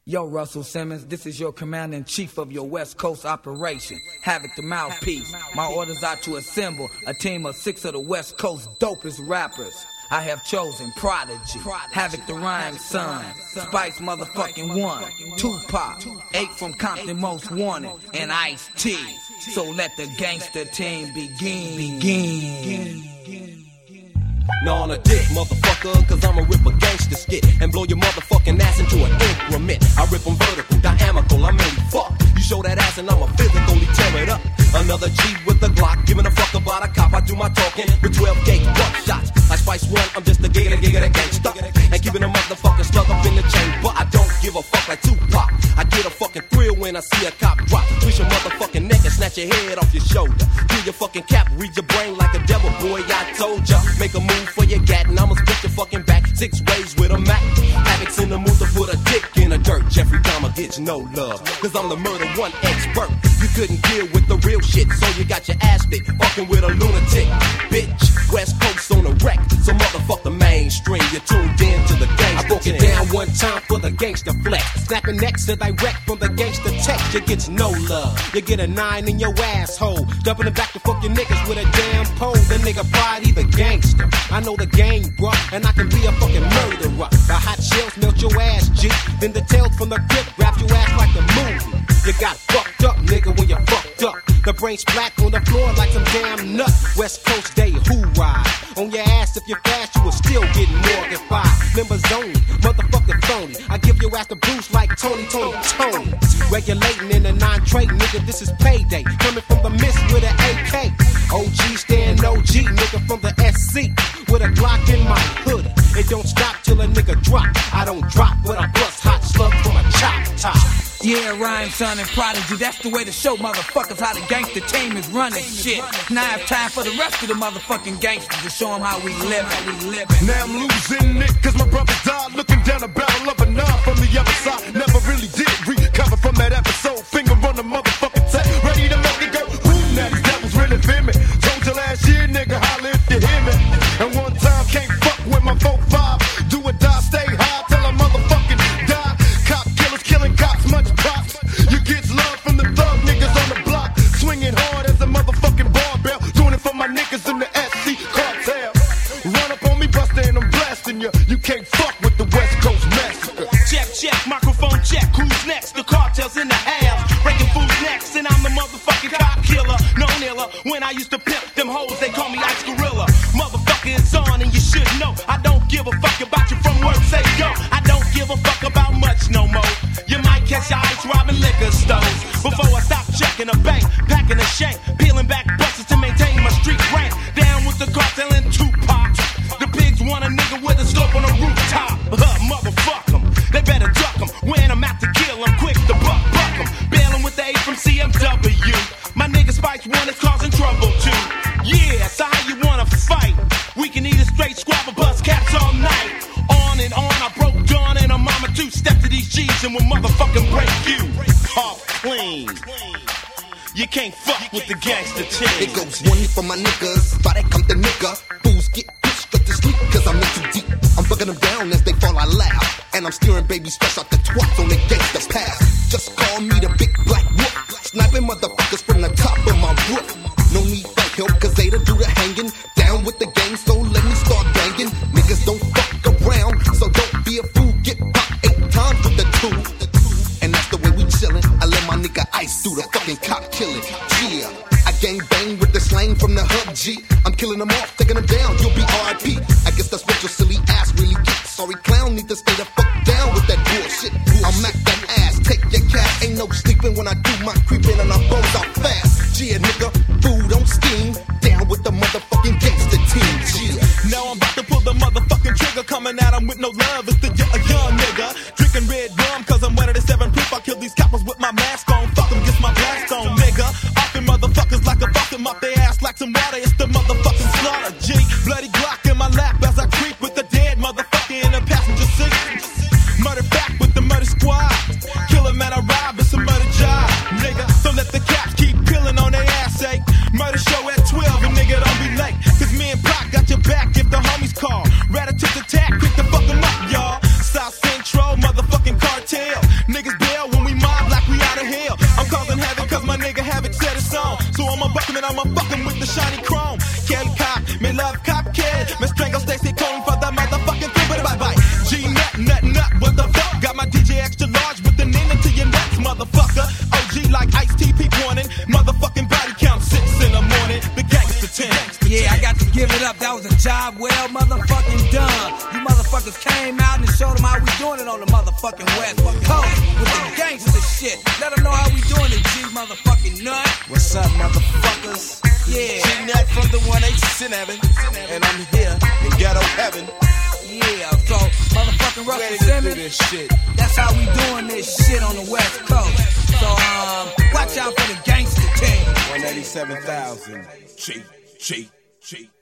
Yo, Russell Simmons, this is your commander-in-chief of your West Coast operation. Havoc the mouthpiece. My orders are to assemble a team of 6 of the West Coast dopest rappers. I have chosen Prodigy, Havoc the Rhyme Son, Spice motherfucking 1, Tupac, 8 from Compton Most Wanted, and Ice-T. So let the gangster team begin. Nah, on a dick, motherfucker, cause I'ma rip a gangster skit and blow your motherfucking ass into an increment. I rip them vertical, diametrical, I'm in fuck. You show that ass and I'ma physically tear it up. Another G with a Glock, giving a fuck about a cop. I do my talking with 12 gauge buckshots. I Spice One, I'm just a giga gangsta. And keeping a motherfucking slug up in the chain. But I don't give a fuck like Tupac. I get a fucking thrill when I see a cop drop. Twist your motherfucking neck and snatch your head off your shoulder. Pull your fucking cap, read your brain like a devil, boy, I told ya. Make a move for your gat and I'ma split your fucking back 6 ways with a Mac. Havoc's in the mood to put a dick in the dirt. Jeffrey Dahmer gets no love, cause I'm the murder one expert. You couldn't deal with the real shit, so you got your ass bit, fucking with a lunatic. Bitch, West Coast on the wreck, so motherfuck the mainstream. You tuned in to the gangster. I broke it down one time for the gangster flex. Snapping next to direct from the gangster text. You get no love, you get a 9 in your asshole. Dumping it back to fuck your niggas with a damn pole. The nigga pride, he the gangster. I know the game, bruh, and I can be a fucking murderer. The hot shells melt your ass, G. Then the tails from the grip wrap your ass like the movie. You got fucked up, nigga, when you fucked up. The brain splat on the floor like some damn nut. West Coast day, who ride? On your ass if you're fast, you will still get mortified. Members only, motherfucking phony. I give your ass the boost like Tony. Regulating in a non-trade, nigga, this is payday. Coming from the mist with an AK. OG stand OG, nigga from the SC. With a Glock in my hoodie. It don't stop till a nigga drop. I don't drop, but I bust hot slug from a chop top. Yeah, Rhyme Son and Prodigy, that's the way to show motherfuckers how the gangster team is running shit. Now I have time for the rest of the motherfucking gangsters to show them how we live. Now I'm losing it, cause my brother died looking down a barrel of a 9 from the other side. Never really did recover from that episode. Finger on the motherfucking tape, ready to make it go. Ooh, now these devils really feel me. Told you last year, nigga, holla if you hear me. And one time can't fuck with my 4-5. Do or die, stay high till I motherfucking die. Cop killers killing cops, much props. You get love from the thug niggas on the block. Swinging hard as a motherfucking barbell. Doing it for my niggas in the SC cartel. Run up on me, buster, and I'm blasting you. You can't fuck with the West Coast massacre. Check, microphone check. Who's next? The cartel's in the house. Breaking fools necks, and I'm the motherfucking cop killer. No nilla. When I used to pimp them hoes, they call me Ice Gorilla. Motherfucker, it's on, and you should know. I don't give a fuck about you from work. Say yo, I don't give a fuck about much no more. You might catch your ice robbing liquor stores. Before I stop checking a bank, packing a shank, peeling back buses to maintain my street rank. Down with the cartel and Tupac. The pigs want a nigga with a slope on a rooftop. Motherfuck them, they better duck them. When I'm out to kill them, quick to buck them. Bailing with the 8 from CMW. My nigga Spice One is causing trouble too. Yeah, so how you wanna fight? We can either straight squab or bust caps all night. On and on, I broke Dawn and her mama too. Step to these G's and we'll motherfucking break you off clean. You can't fuck with the gangster team. It goes one for my niggas, by that come the nigga. Fools get pushed straight to sleep, cause I'm in too deep. I'm bugging them down as they fall, I laugh. And I'm steering babies fresh out the twats on the gangster path. Just call me the big black wolf. Sniping motherfuckers from the top of my roof. No need for help, cause they do the hanging. Down with the gang, so let me start banging. Niggas don't fuck around, so don't be a fool. Get popped 8 times with the tool. And that's the way we chillin'. I let my nigga Ice do the fucking cop killing. Yeah, I gang bang with the slang from the hub G. I'm killing them off, taking them down, you'll be R.I.P. I guess that's what your silly ass really gets. Sorry clown, need to stay the fuck down with that bullshit. I'll mac that ass, take your cash. Ain't no sleeping when I do my creeping and I bones out fast. Yeah, nigga, food on steam. Down with the motherfucking gangster team. Yeah. Now I'm about to pull the motherfucking trigger. Coming at him with no love, it's the young nigga. Drinking red rum, cause I'm one of the 7 proof. I kill these coppers with my mask on. Fuck them, gets my blast on, nigga. Offing motherfuckers like a bucket, off their ass like some water. It's the motherfucking slaughter, G. Bloody Glock in my lap as I creep with the dead motherfucker in the passenger seat. Murder back with the murder squad. Kill him and I rob, it's a murder job, nigga. So let the cops keep peeling on their ass, eh? Murder show at 12 and nigga don't be late. Cause me and Pac got your back if the homies call. Rat-a-tit-tat, quick to fuck them up, y'all. South Central, motherfucking cartel. Nigga love copycat. Miss Strangle Stacy calling for the motherfucking thing, but bye-bye. G-nut, what the fuck? Got my DJ extra large with the name to your nuts, motherfucker. OG like Ice-T, peep warning. Motherfucking body count 6 in the morning. The gangster 10. Yeah, I got to give it up. That was a job well motherfucking done. You motherfuckers came out and showed them how we doing it on the motherfucking West Coast with the gangster shit. Let them know how we doing it, G motherfucking nut. What's up, motherfuckers? Yeah. G-Nut from the 187, and I'm here in ghetto heaven. Yeah, so motherfucking Russell Simmons, this shit. that's how we doing this shit on the West Coast. So watch out for the gangster team. 187,000. Cheat.